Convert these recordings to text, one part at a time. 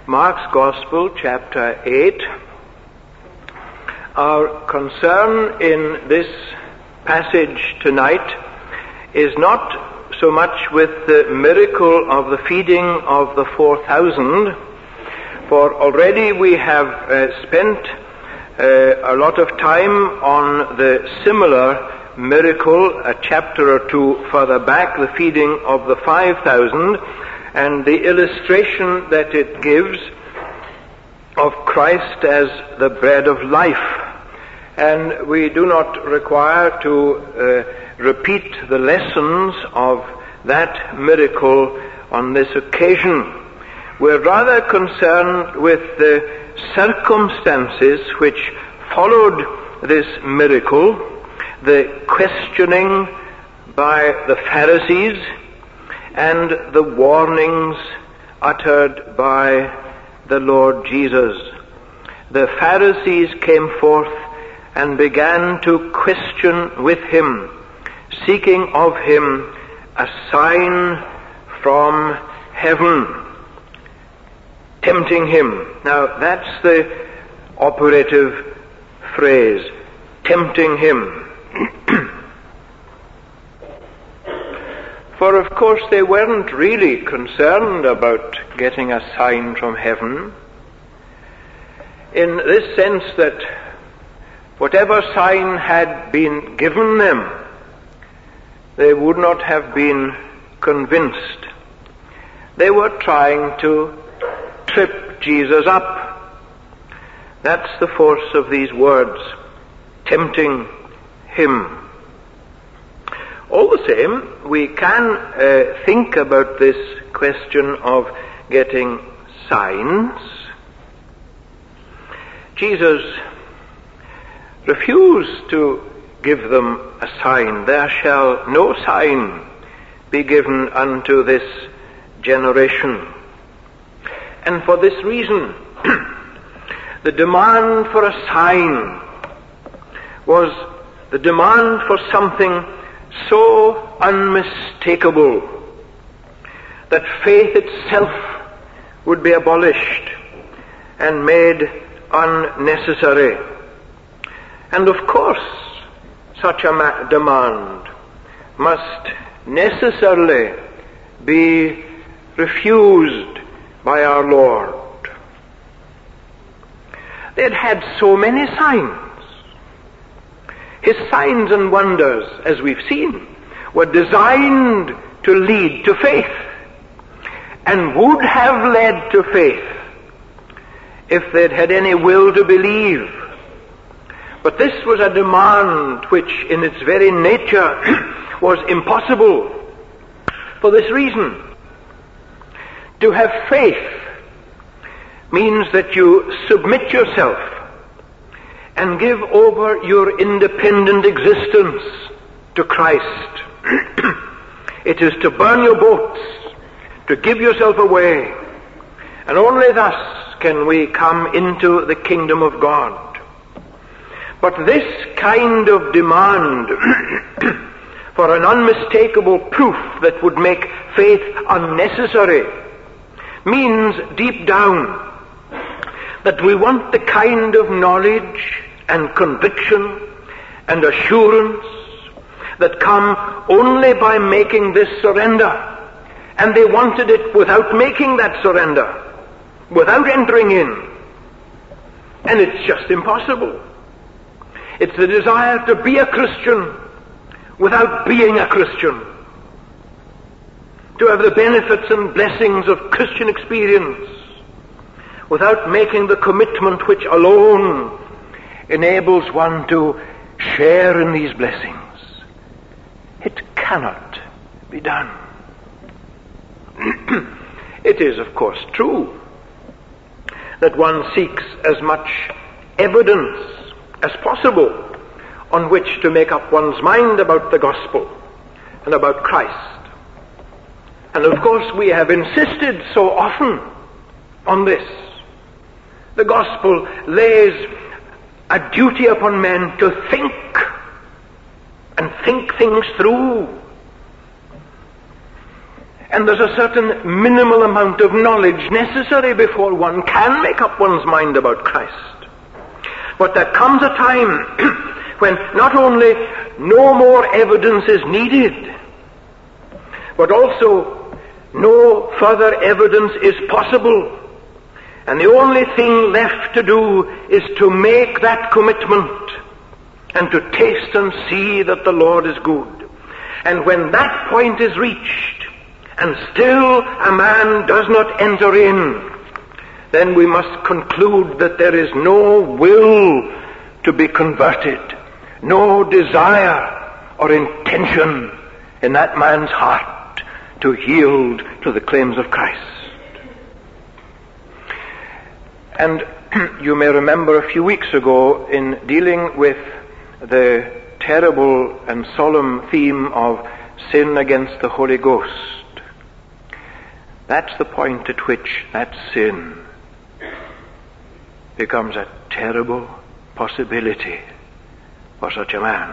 Mark's Gospel, chapter 8. Our concern in this passage tonight is not so much with the miracle of the feeding of the 4,000, for already we have spent a lot of time on the similar miracle, a chapter or two further back, the feeding of the 5,000, and the illustration that it gives of Christ as the bread of life. And we do not require to repeat the lessons of that miracle on this occasion. We're rather concerned with the circumstances which followed this miracle, the questioning by the Pharisees and the warnings uttered by the Lord Jesus. The Pharisees came forth and began to question with him, seeking of him a sign from heaven, tempting him. Now that's the operative phrase, tempting him. For of course they weren't really concerned about getting a sign from heaven, in this sense that whatever sign had been given them, they would not have been convinced. They were trying to trip Jesus up. That's the force of these words, tempting him. All the same, we can think about this question of getting signs. Jesus refused to give them a sign. There shall no sign be given unto this generation. And for this reason, the demand for a sign was the demand for something so unmistakable that faith itself would be abolished and made unnecessary. And of course, such a demand must necessarily be refused by our Lord. They had had so many signs. His signs and wonders, as we've seen, were designed to lead to faith, and would have led to faith if they'd had any will to believe. But this was a demand which in its very nature was impossible. For this reason, to have faith means that you submit yourself and give over your independent existence to Christ. It is to burn your boats, to give yourself away, and only thus can we come into the kingdom of God. But this kind of demand for an unmistakable proof that would make faith unnecessary means deep down that we want the kind of knowledge and conviction and assurance that come only by making this surrender. And they wanted it without making that surrender, without entering in. And it's just impossible. It's the desire to be a Christian without being a Christian, to have the benefits and blessings of Christian experience without making the commitment which alone enables one to share in these blessings. It cannot be done. It is, of course, true that one seeks as much evidence as possible on which to make up one's mind about the gospel and about Christ. And of course we have insisted so often on this. The gospel lays a duty upon men to think and think things through And there's a certain minimal amount of knowledge necessary before one can make up one's mind about Christ. But there comes a time when not only no more evidence is needed, but also no further evidence is possible. And the only thing left to do is to make that commitment and to taste and see that the Lord is good. And when that point is reached, and still a man does not enter in, then we must conclude that there is no will to be converted, no desire or intention in that man's heart to yield to the claims of Christ. And you may remember a few weeks ago, in dealing with the terrible and solemn theme of sin against the Holy Ghost, that's the point at which that sin becomes a terrible possibility for such a man.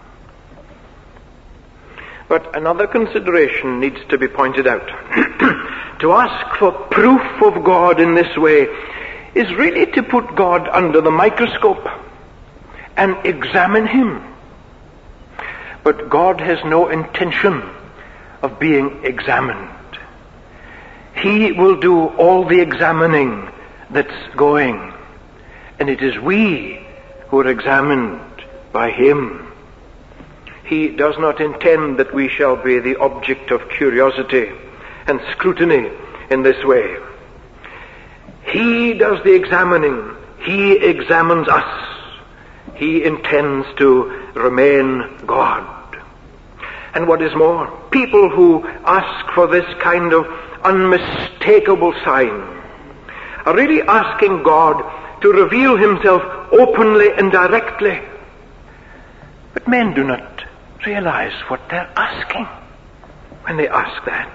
But another consideration needs to be pointed out. To ask for proof of God in this way is really to put God under the microscope and examine him. But God has no intention of being examined. He will do all the examining that's going, and it is we who are examined by him. He does not intend that we shall be the object of curiosity and scrutiny in this way. He does the examining. He examines us. He intends to remain God. And what is more, people who ask for this kind of unmistakable sign are really asking God to reveal himself openly and directly. But men do not realize what they're asking when they ask that.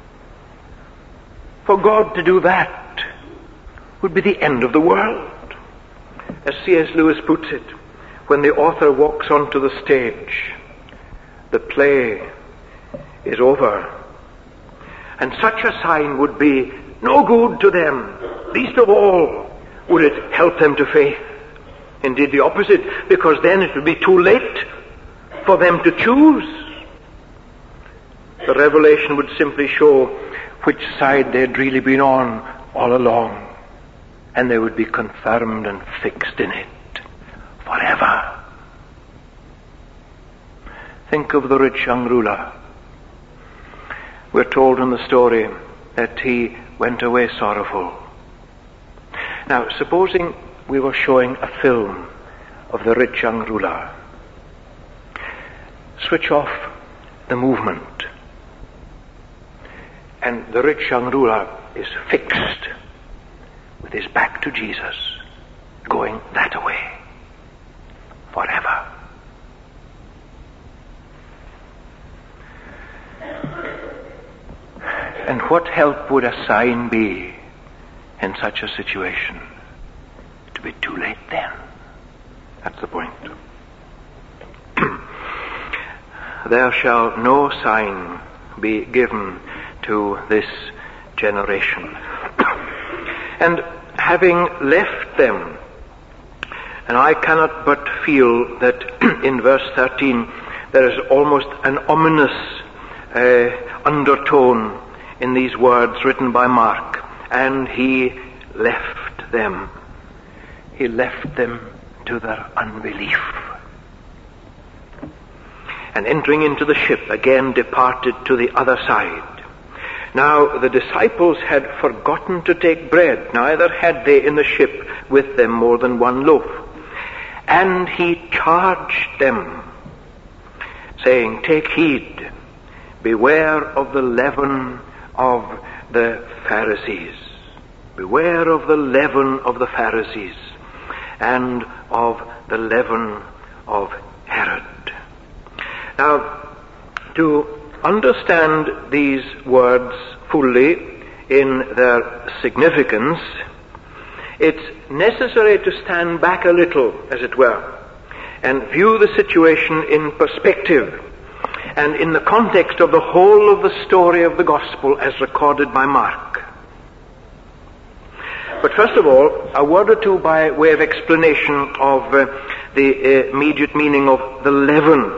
For God to do that would be the end of the world. As C.S. Lewis puts it, when the author walks onto the stage, the play is over. And such a sign would be no good to them. Least of all would it help them to faith. Indeed, the opposite, because then it would be too late for them to choose. The revelation would simply show which side they'd really been on all along, and they would be confirmed and fixed in it forever. Think of the rich young ruler. We're told in the story that he went away sorrowful. Now, supposing we were showing a film of the rich young ruler. Switch off the movement, and the rich young ruler is fixed with his back to Jesus, going that way forever. And what help would a sign be in such a situation? To be too late then. That's the point. There shall no sign be given to this generation. And having left them, and I cannot but feel that in verse 13 there is almost an ominous undertone in these words written by Mark. And he left them. He left them to their unbelief. And entering into the ship, again departed to the other side. Now the disciples had forgotten to take bread, neither had they in the ship with them more than one loaf. And he charged them, saying, "Take heed, beware of the leaven of the Pharisees. Beware of the leaven of the Pharisees, and of the leaven of Herod." Now, to understand these words fully in their significance, it's necessary to stand back a little, as it were, and view the situation in perspective. and in the context of the whole of the story of the gospel as recorded by Mark. But first of all, a word or two by way of explanation of the immediate meaning of the leaven.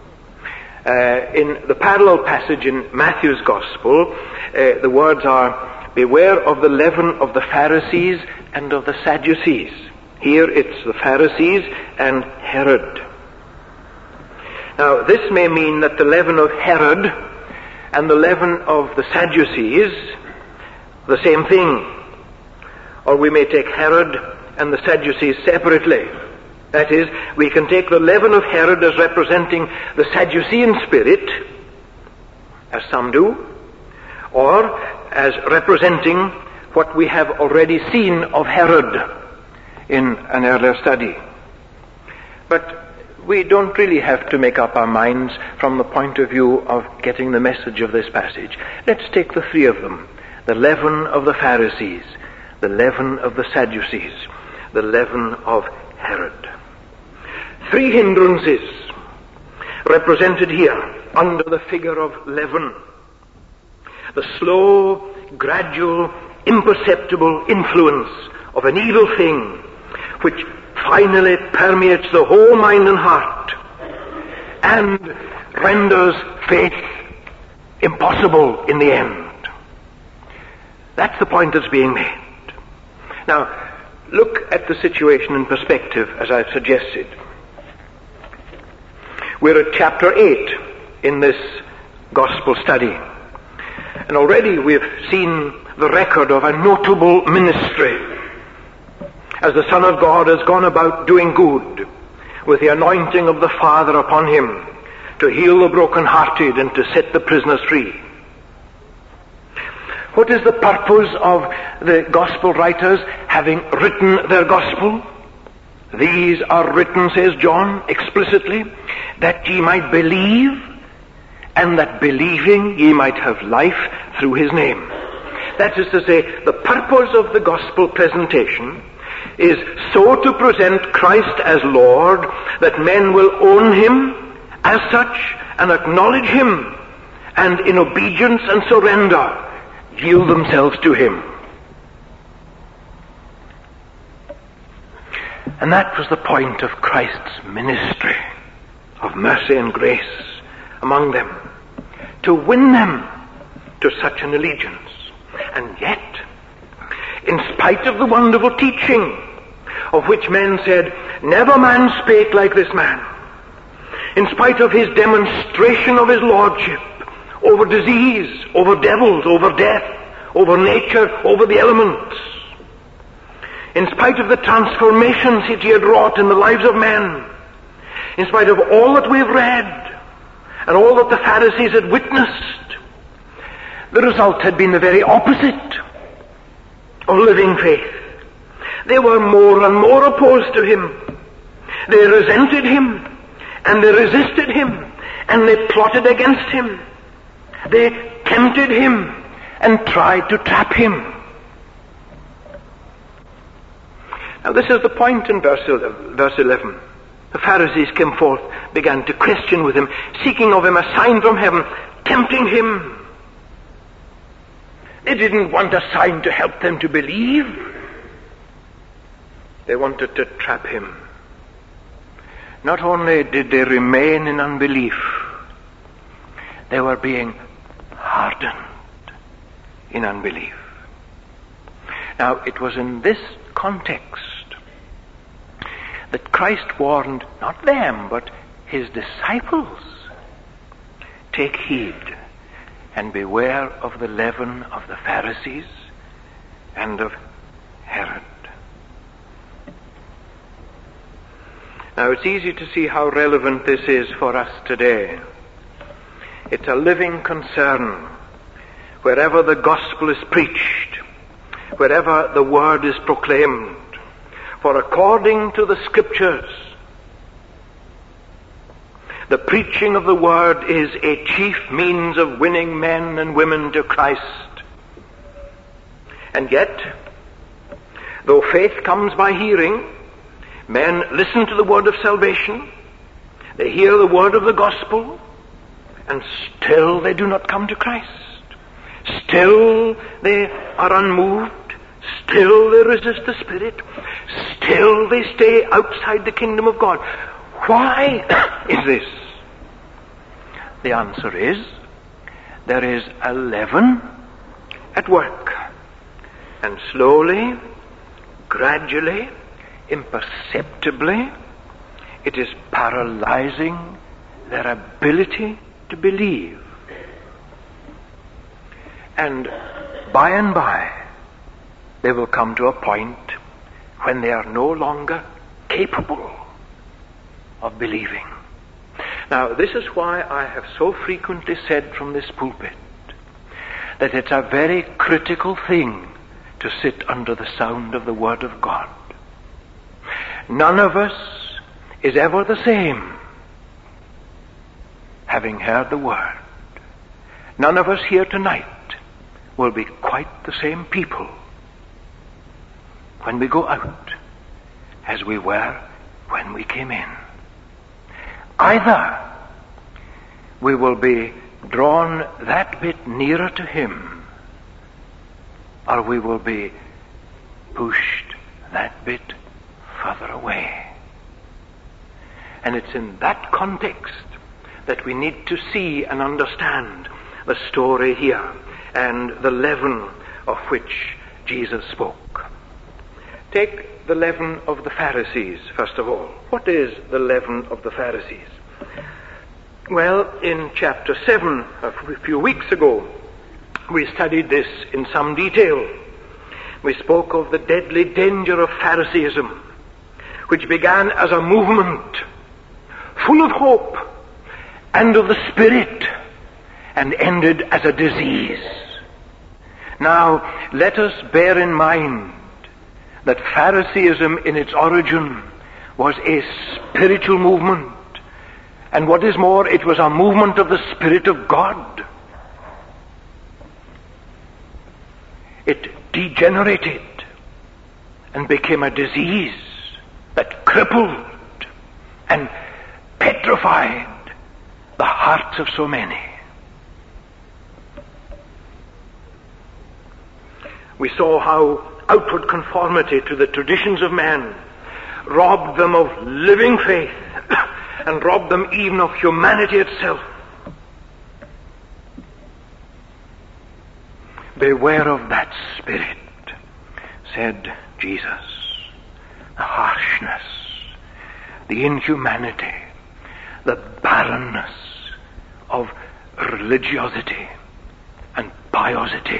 In the parallel passage in Matthew's Gospel, the words are, "Beware of the leaven of the Pharisees and of the Sadducees." Here it's the Pharisees and Herod. Now this may mean that the leaven of Herod and the leaven of the Sadducees, the same thing. Or we may take Herod and the Sadducees separately. That is, we can take the leaven of Herod as representing the Sadducean spirit, as some do, or as representing what we have already seen of Herod in an earlier study. But we don't really have to make up our minds from the point of view of getting the message of this passage. Let's take the three of them. The leaven of the Pharisees, the leaven of the Sadducees, the leaven of Herod. Three hindrances represented here under the figure of leaven. The slow, gradual, imperceptible influence of an evil thing which finally permeates the whole mind and heart and renders faith impossible in the end. That's the point that's being made. Now, look at the situation in perspective as I've suggested. We're at chapter 8 in this gospel study. And already we've seen the record of a notable ministry as the Son of God has gone about doing good with the anointing of the Father upon him to heal the brokenhearted and to set the prisoners free. What is the purpose of the gospel writers having written their gospel? These are written, says John explicitly, that ye might believe, and that believing ye might have life through his name. That is to say, the purpose of the gospel presentation is so to present Christ as Lord that men will own him as such and acknowledge him, and in obedience and surrender yield themselves to him. And that was the point of Christ's ministry of mercy and grace among them, to win them to such an allegiance. And yet, in spite of the wonderful teaching of which men said, "Never man spake like this man," in spite of his demonstration of his lordship over disease, over devils, over death, over nature, over the elements, in spite of the transformations that he had wrought in the lives of men, in spite of all that we've read and all that the Pharisees had witnessed, the result had been the very opposite of living faith. They were more and more opposed to him. They resented him, and they resisted him, and they plotted against him. They tempted him and tried to trap him. Now this is the point in verse 11. The Pharisees came forth, began to question with him, seeking of him a sign from heaven, tempting him. They didn't want a sign to help them to believe. They wanted to trap him. Not only did they remain in unbelief, they were being hardened in unbelief. Now, it was in this context that Christ warned not them, but his disciples, "Take heed and beware of the leaven of the Pharisees and of Herod." Now, it's easy to see how relevant this is for us today. It's a living concern wherever the gospel is preached, wherever the word is proclaimed. For according to the scriptures, the preaching of the word is a chief means of winning men and women to Christ. And yet, though faith comes by hearing, men listen to the word of salvation, they hear the word of the gospel, and still they do not come to Christ. Still they are unmoved. Still they resist the Spirit. Still they stay outside the kingdom of God. Why is this? The answer is, there is a leaven at work. And slowly, gradually, imperceptibly, it is paralyzing their ability to believe. And by, they will come to a point when they are no longer capable of believing. Now, this is why I have so frequently said from this pulpit that it's a very critical thing to sit under the sound of the Word of God. None of us is ever the same, having heard the Word. None of us here tonight will be quite the same people when we go out as we were when we came in. Either we will be drawn that bit nearer to Him, or we will be pushed that bit further away. And it's in that context that we need to see and understand the story here and the leaven of which Jesus spoke. Take the leaven of the Pharisees, first of all. What is the leaven of the Pharisees? Well, in chapter 7, a few weeks ago, we studied this in some detail. We spoke of the deadly danger of Phariseeism, which began as a movement full of hope and of the Spirit, and ended as a disease. Now, let us bear in mind that Phariseeism in its origin was a spiritual movement. And what is more, it was a movement of the Spirit of God. It degenerated and became a disease that crippled and petrified the hearts of so many. We saw how outward conformity to the traditions of man robbed them of living faith and robbed them even of humanity itself. Beware of that spirit, said Jesus. The harshness, the inhumanity, the barrenness of religiosity and piosity.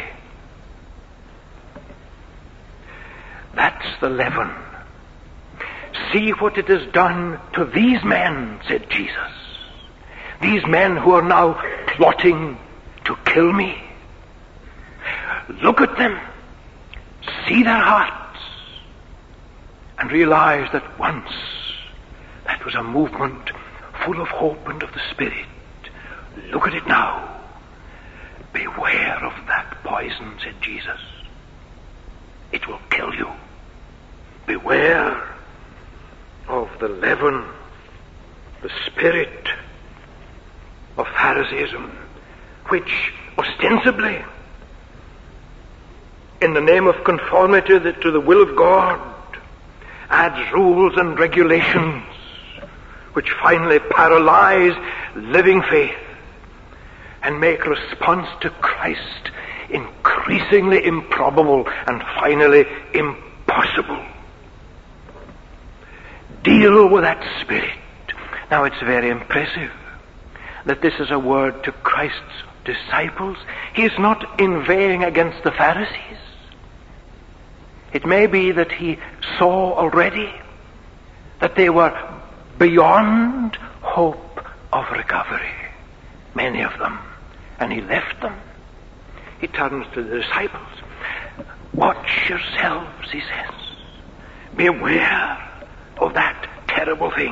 That's the leaven. See what it has done to these men, said Jesus. These men who are now plotting to kill me. Look at them. See their hearts. And realize that once that was a movement full of hope and of the Spirit. Look at it now. Beware of that poison, said Jesus. It will kill you. Beware of the leaven, the spirit of Phariseeism, which ostensibly, in the name of conformity to the will of God, adds rules and regulations which finally paralyze living faith and make response to Christ increasingly improbable and finally impossible. Deal with that spirit. Now, it's very impressive that this is a word to Christ's disciples. He is not inveighing against the Pharisees. It may be that he saw already that they were beyond hope of recovery, many of them, and he left them. He turns to the disciples. Watch yourselves, he says. Beware of that terrible thing.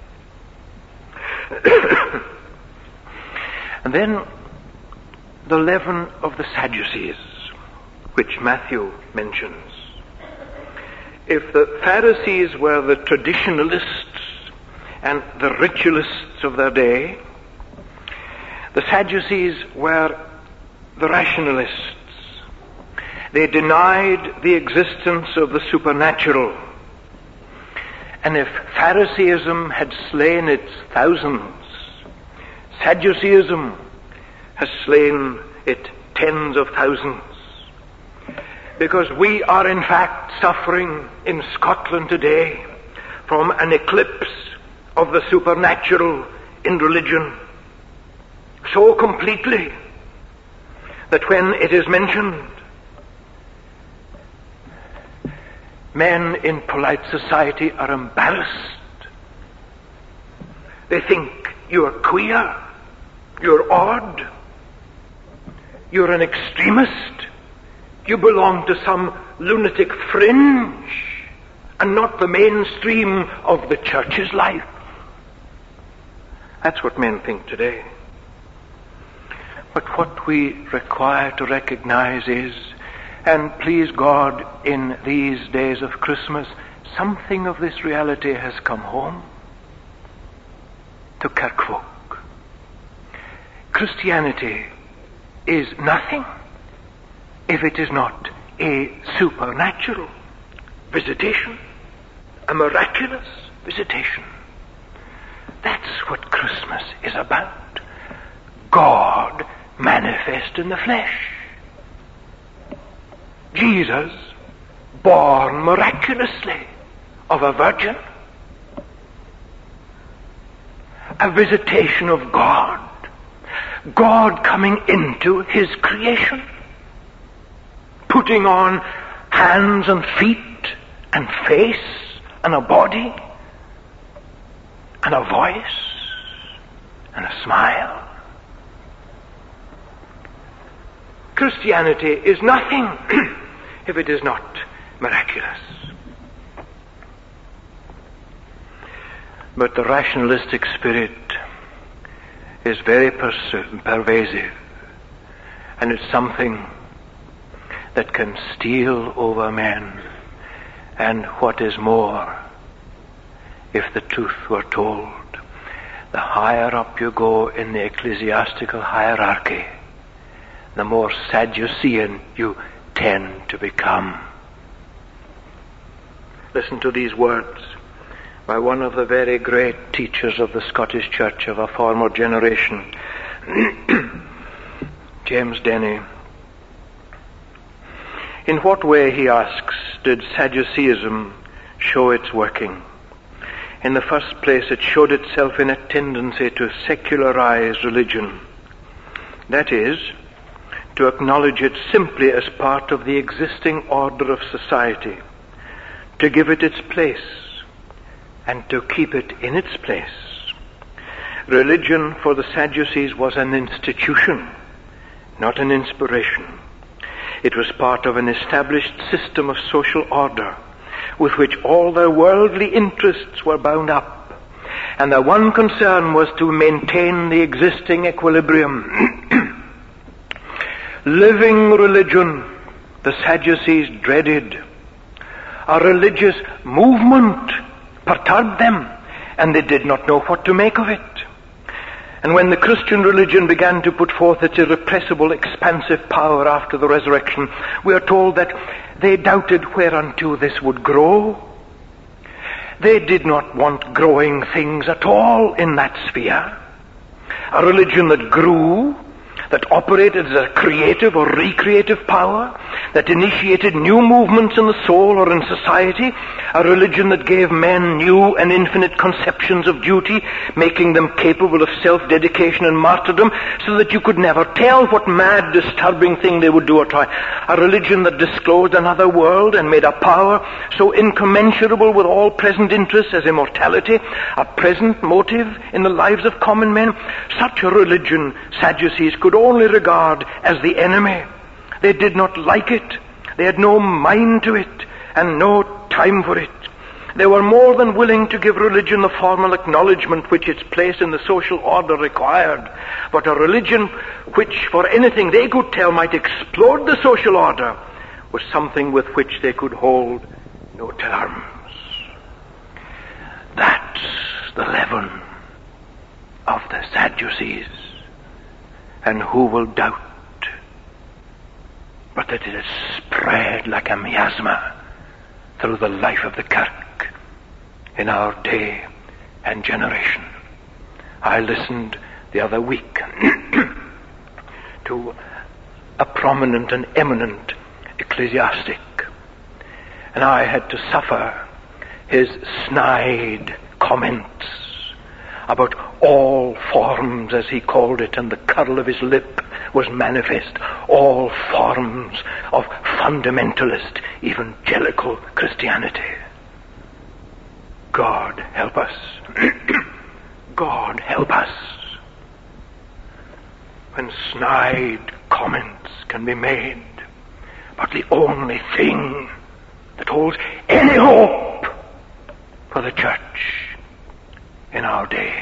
And then the leaven of the Sadducees, which Matthew mentions. If the Pharisees were the traditionalists and the ritualists of their day, The Sadducees were the rationalists. They denied the existence of the supernatural. And if Phariseeism had slain its thousands, Sadduceeism has slain it tens of thousands. Because we are in fact suffering in Scotland today from an eclipse of the supernatural in religion so completely that when it is mentioned, men in polite society are embarrassed. They think you're queer, you're odd, you're an extremist, you belong to some lunatic fringe and not the mainstream of the church's life. That's what men think today. But what we require to recognize is, and please God, in these days of Christmas, something of this reality has come home to Kirkfolk. Christianity is nothing if it is not a supernatural visitation, a miraculous visitation. That's what Christmas is about. God manifest in the flesh. Jesus born miraculously of a virgin. A visitation of God. God coming into his creation. Putting on hands and feet and face and a body and a voice and a smile. Christianity is nothing if it is not miraculous. But the rationalistic spirit is very pervasive, and it's something that can steal over men. And what is more, if the truth were told, the higher up you go in the ecclesiastical hierarchy, the more Sadducean you tend to become. Listen to these words by one of the very great teachers of the Scottish Church of a former generation, James Denny. In what way, he asks, did Sadduceeism show its working? In the first place, it showed itself in a tendency to secularize religion. That is, to acknowledge it simply as part of the existing order of society, to give it its place, and to keep it in its place. Religion for the Sadducees was an institution, not an inspiration. It was part of an established system of social order with which all their worldly interests were bound up, and their one concern was to maintain the existing equilibrium. Living religion, the Sadducees dreaded. A religious movement perturbed them, and they did not know what to make of it. And when the Christian religion began to put forth its irrepressible, expansive power after the resurrection, we are told that they doubted whereunto this would grow. They did not want growing things at all in that sphere. A religion that grew, that operated as a creative or recreative power, that initiated new movements in the soul or in society, a religion that gave men new and infinite conceptions of duty, making them capable of self-dedication and martyrdom, so that you could never tell what mad, disturbing thing they would do or try. A religion that disclosed another world and made a power so incommensurable with all present interests as immortality, a present motive in the lives of common men. Such a religion Sadducees could only regard as the enemy. They did not like it. They had no mind to it and no time for it. They were more than willing to give religion the formal acknowledgement which its place in the social order required. But a religion which, for anything they could tell, might explode the social order was something with which they could hold no terms. That's the leaven of the Sadducees. and who will doubt? But that it has spread like a miasma through the life of the Kirk in our day and generation. I listened the other week to a prominent and eminent ecclesiastic, and I had to suffer his snide comments about all forms, as he called it, and the curl of his lip was manifest, all forms of fundamentalist, evangelical Christianity. God help us. God help us. When snide comments can be made about the only thing that holds any hope for the church in our day.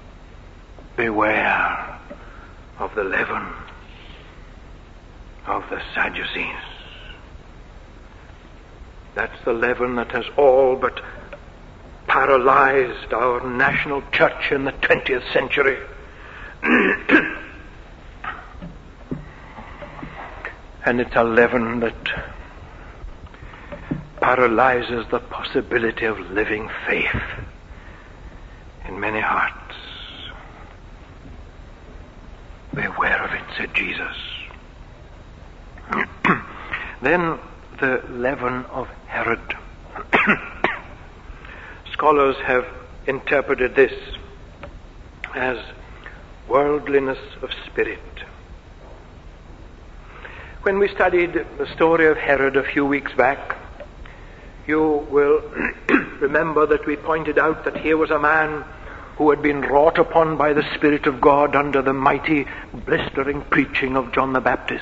Beware of the leaven of the Sadducees. That's the leaven that has all but paralyzed our national church in the 20th century. And it's a leaven that paralyzes the possibility of living faith in many hearts. Beware of it, said Jesus. Then the leaven of Herod. Scholars have interpreted this as worldliness of spirit. When we studied the story of Herod a few weeks back, you will remember that we pointed out that here was a man who had been wrought upon by the Spirit of God under the mighty, blistering preaching of John the Baptist.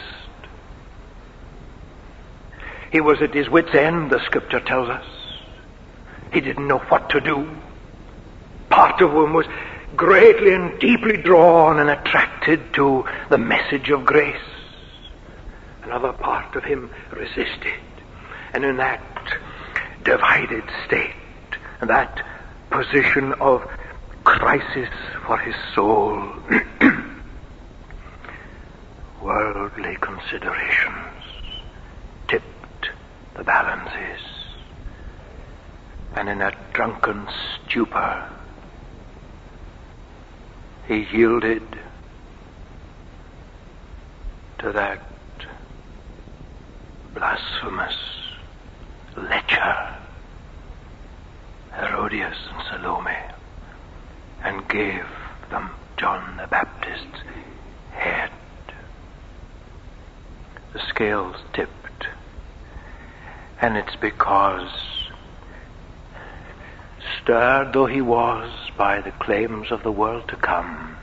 He was at his wit's end, the scripture tells us. He didn't know what to do. Part of him was greatly and deeply drawn and attracted to the message of grace. Another part of him resisted. And in that divided state, that position of crisis for his soul, worldly considerations tipped the balances, and in a drunken stupor he yielded to that blasphemous lecher, Herodias and Salome, and gave them John the Baptist's head. The scales tipped, and it's because, stirred though he was by the claims of the world to come,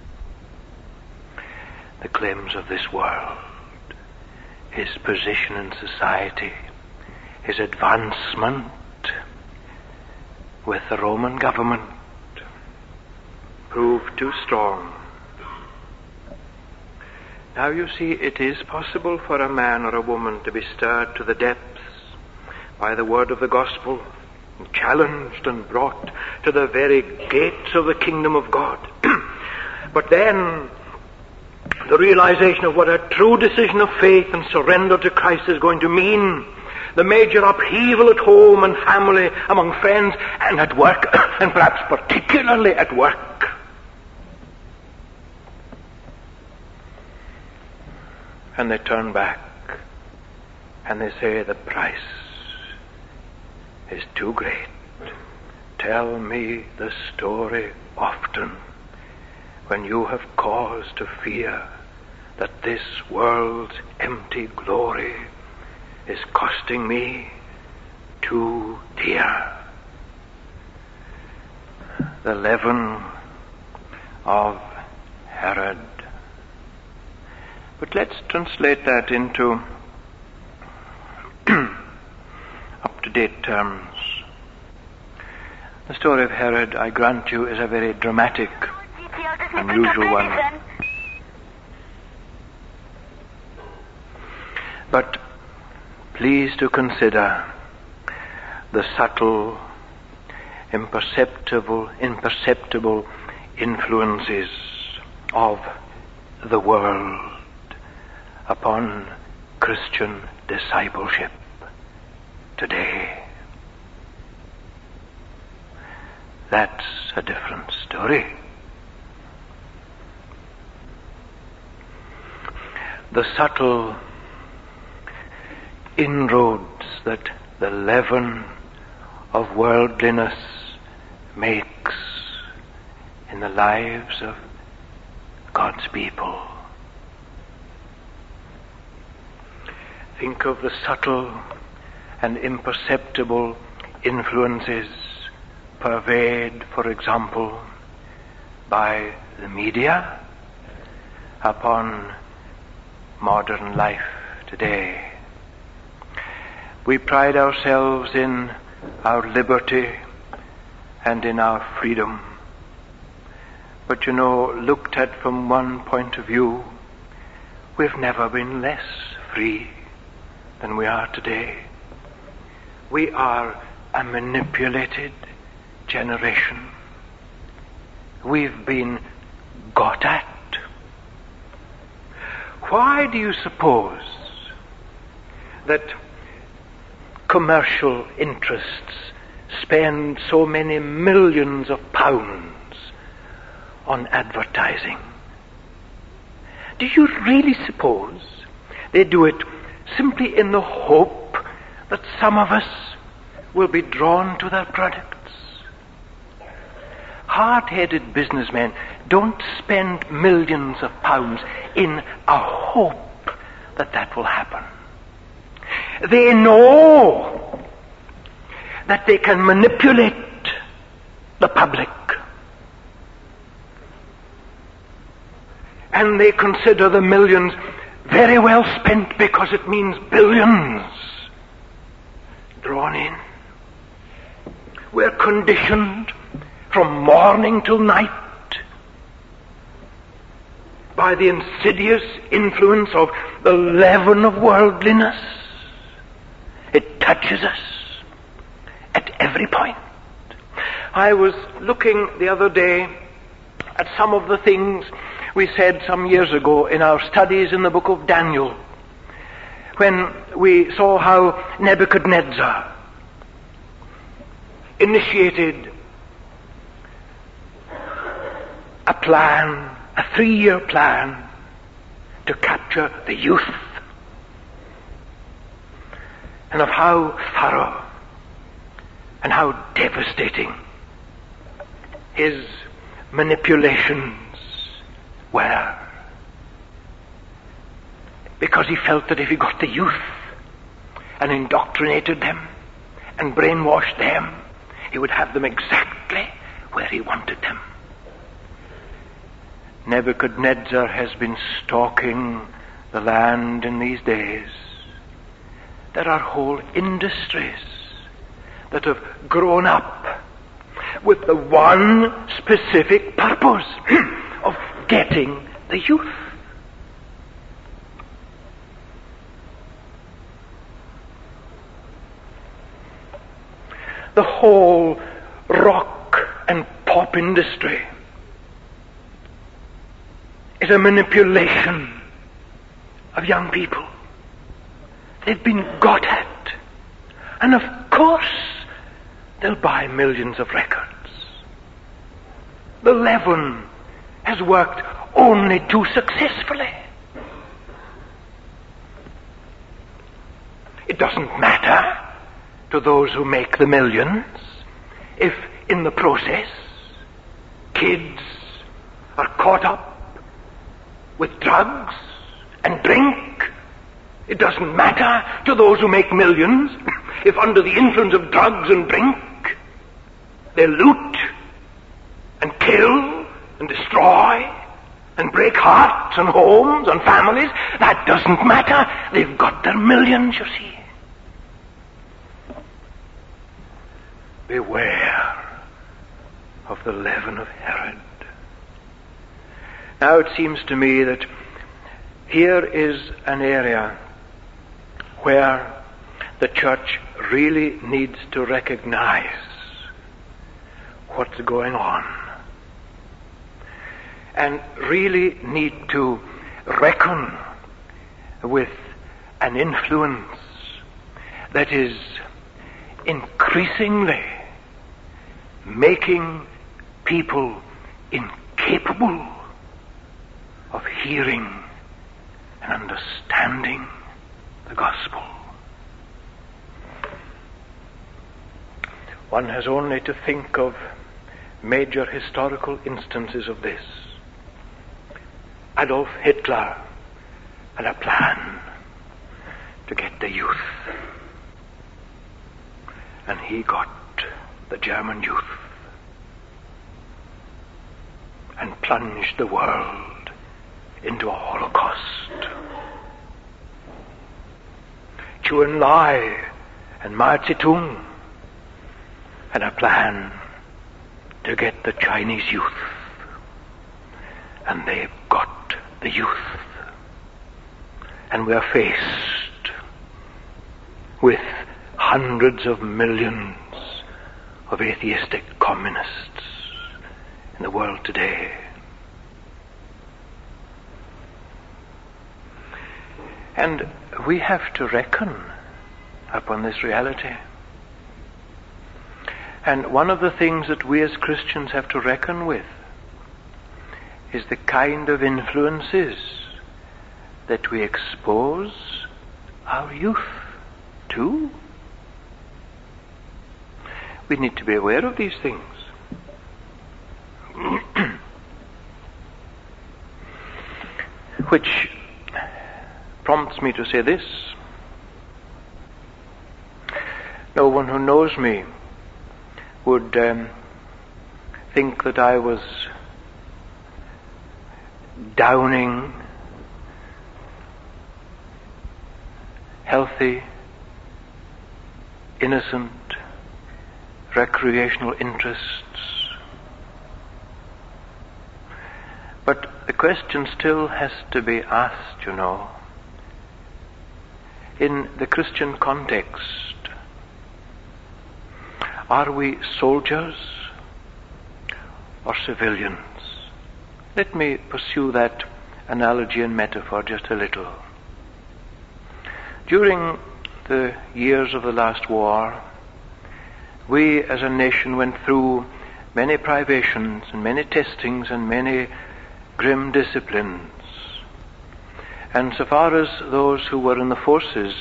the claims of this world, his position in society, his advancement with the Roman government, proved too strong. Now you see, it is possible for a man or a woman to be stirred to the depths by the word of the gospel, and challenged and brought to the very gates of the kingdom of God. But then the realization of what a true decision of faith and surrender to Christ is going to mean, the major upheaval at home and family, among friends, and at work, and perhaps particularly at work. And they turn back and they say, the price is too great. Tell me the story often when you have cause to fear that this world's empty glory is costing me too dear. The leaven of Herod. But let's translate that into up-to-date terms. The story of Herod, I grant you, is a very dramatic, unusual one. But please to consider the subtle, imperceptible influences of the world upon Christian discipleship today. That's a different story. The subtle inroads that the leaven of worldliness makes in the lives of God's people. Think of the subtle and imperceptible influences purveyed, for example, by the media upon modern life today. We pride ourselves in our liberty and in our freedom. But looked at from one point of view, we've never been less free than we are today. We are a manipulated generation. We've been got at. Why do you suppose that commercial interests spend so many millions of pounds on advertising? Do you really suppose they do it simply in the hope that some of us will be drawn to their products? Hard-headed businessmen don't spend millions of pounds in a hope that will happen. They know that they can manipulate the public. And they consider the millions very well spent because it means billions drawn in. We're conditioned from morning till night by the insidious influence of the leaven of worldliness. It touches us at every point. I was looking the other day at some of the things we said some years ago in our studies in the book of Daniel, when we saw how Nebuchadnezzar initiated a plan, a 3-year plan to capture the youth, and of how thorough and how devastating his manipulations were. Because he felt that if he got the youth and indoctrinated them and brainwashed them, he would have them exactly where he wanted them. Nebuchadnezzar has been stalking the land in these days. There are whole industries that have grown up with the one specific purpose of getting the youth. The whole rock and pop industry is a manipulation of young people. They've been got at. And of course, they'll buy millions of records. The leaven has worked only too successfully. It doesn't matter to those who make the millions if in the process kids are caught up with drugs and drink. It doesn't matter to those who make millions if under the influence of drugs and drink they loot and kill and destroy and break hearts and homes and families. That doesn't matter. They've got their millions, you see. Beware of the leaven of Herod. Now it seems to me that here is an area where the church really needs to recognize what's going on and really need to reckon with an influence that is increasingly making people incapable of hearing and understanding the gospel. One has only to think of major historical instances of this. Adolf Hitler had a plan to get the youth, and he got the German youth and plunged the world into a Holocaust. Zhou Enlai and Mao Zedong had a plan to get the Chinese youth, and they've got the youth. And we are faced with hundreds of millions of atheistic communists in the world today. And we have to reckon upon this reality. And one of the things that we as Christians have to reckon with is the kind of influences that we expose our youth to. We need to be aware of these things. Which prompts me to say this. No one who knows me would think that I was downing healthy, innocent, recreational interests. But the question still has to be asked, in the Christian context. Are we soldiers or civilians? Let me pursue that analogy and metaphor just a little. During the years of the last war, we as a nation went through many privations and many testings and many grim disciplines. And so far as those who were in the forces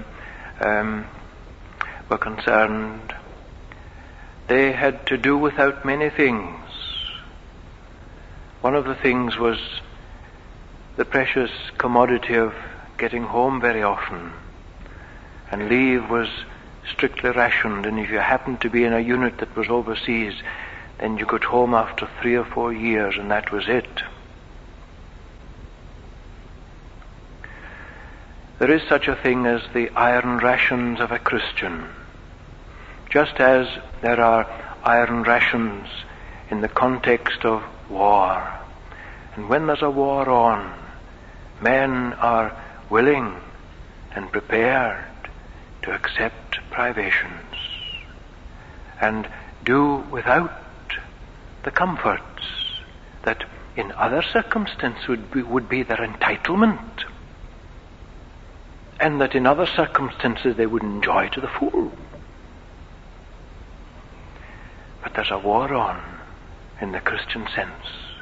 were concerned, they had to do without many things. One of the things was the precious commodity of getting home very often, and leave was strictly rationed, and if you happened to be in a unit that was overseas, then you got home after 3 or 4 years, and that was it. There is such a thing as the iron rations of a Christian, just as there are iron rations in the context of war. And when there's a war on, men are willing and prepared to accept privations and do without the comforts that in other circumstances would be their entitlement, and that in other circumstances they would enjoy to the full. But there's a war on in the Christian sense,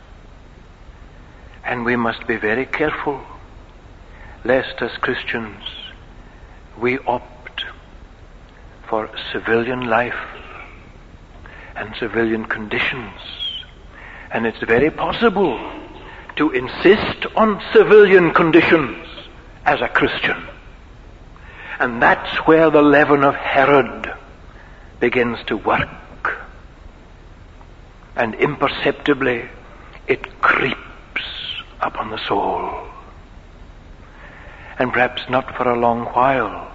and we must be very careful lest as Christians we opt for civilian life and civilian conditions. And it's very possible to insist on civilian conditions as a Christian. And that's where the leaven of Herod begins to work. And imperceptibly it creeps upon the soul. And perhaps not for a long while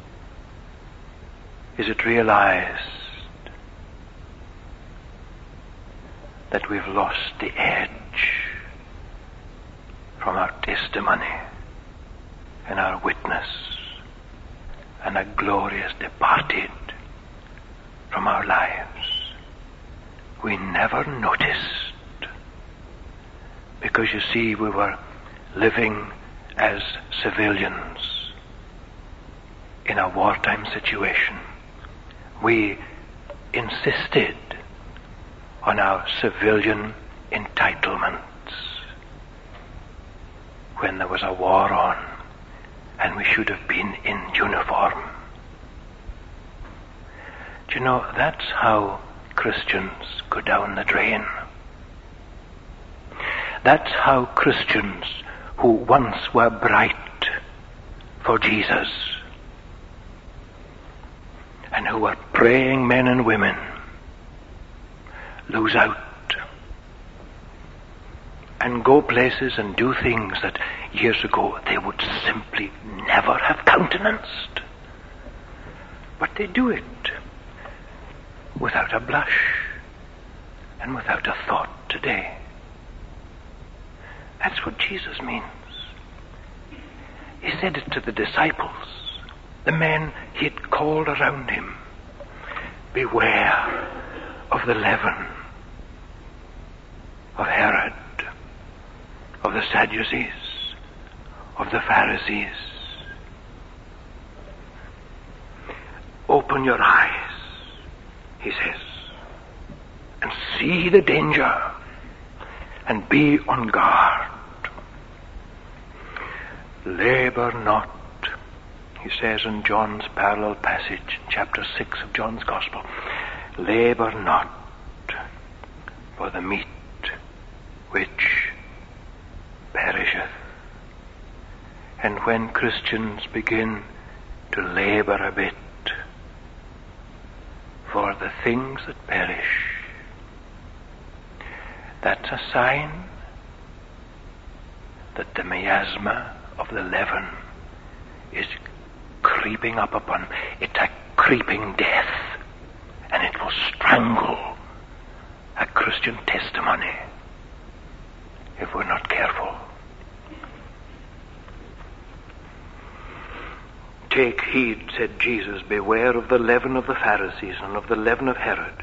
is it realized that we've lost the edge from our testimony and our witness, and a glory has departed from our lives. We never noticed, because you see, we were living as civilians in a wartime situation. We insisted on our civilian entitlements when there was a war on and we should have been in uniform. Do you know, that's how Christians go down the drain. That's how Christians who once were bright for Jesus and who were praying men and women lose out and go places and do things that years ago they would simply never have countenanced. But they do it without a blush and without a thought today. That's what Jesus means. He said it to the disciples, the men he had called around him. Beware of the leaven of Herod, of the Sadducees, of the Pharisees. Open your eyes, he says, and see the danger and be on guard. Labor not, he says in John's parallel passage, chapter 6 of John's Gospel. Labor not for the meat which perisheth. And when Christians begin to labor a bit for the things that perish, that's a sign that the miasma of the leaven is creeping up upon. It's a creeping death, and it will strangle a Christian testimony if we're not careful. Take heed, said Jesus, beware of the leaven of the Pharisees and of the leaven of Herod.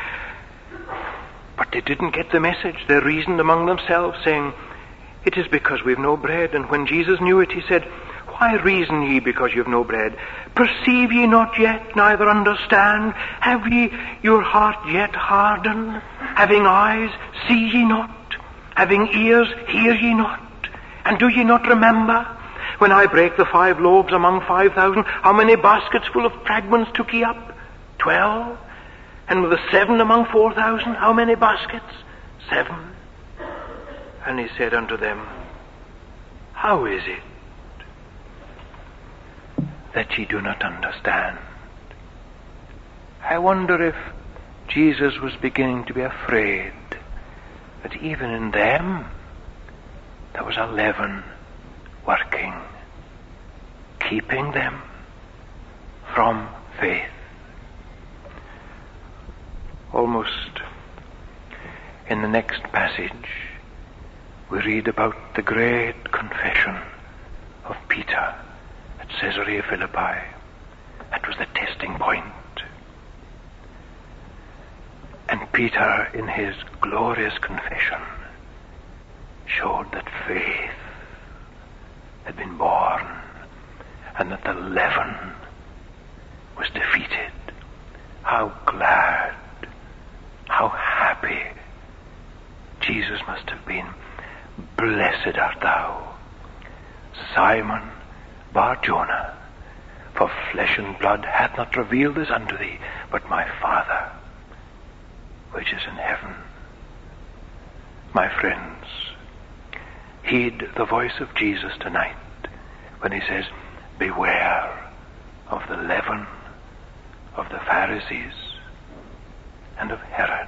But they didn't get the message. They reasoned among themselves, saying, it is because we've no bread. And when Jesus knew it, he said, why reason ye because you've no bread? Perceive ye not yet, neither understand? Have ye your heart yet hardened? Having eyes, see ye not? Having ears, hear ye not? And do ye not remember? When I brake the 5 loaves among 5,000, how many baskets full of fragments took ye up? 12. And with the 7 among 4,000, how many baskets? 7. And he said unto them, how is it that ye do not understand? I wonder if Jesus was beginning to be afraid that even in them there was a leaven working, keeping them from faith. Almost in the next passage, we read about the great confession of Peter at Caesarea Philippi. That was the testing point. And Peter, in his glorious confession, showed that faith had been born and that the leaven was defeated. How glad, how happy Jesus must have been. Blessed art thou, Simon Bar-Jonah, for flesh and blood hath not revealed this unto thee, but my Father which is in heaven. My friends, heed the voice of Jesus tonight when he says, beware of the leaven of the Pharisees and of Herod.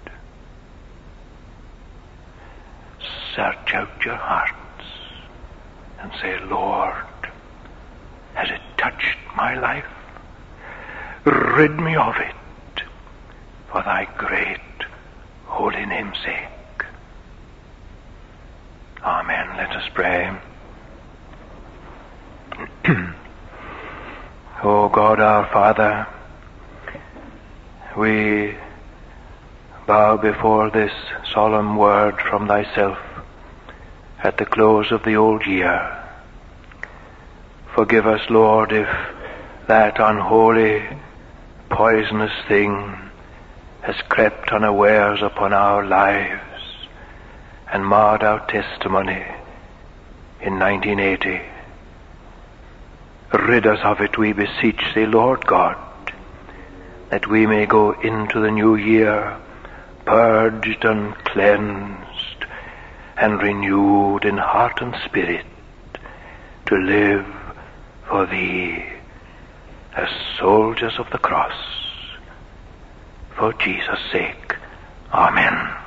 Search out your hearts and say, Lord, has it touched my life? Rid me of it for thy great holy name's sake. Amen. Let us pray. O God our Father, we bow before this solemn word from thyself at the close of the old year. Forgive us, Lord, if that unholy, poisonous thing has crept unawares upon our lives and marred our testimony in 1980. Rid us of it, we beseech thee, Lord God, that we may go into the new year purged and cleansed and renewed in heart and spirit, to live for thee as soldiers of the cross. For Jesus' sake. Amen.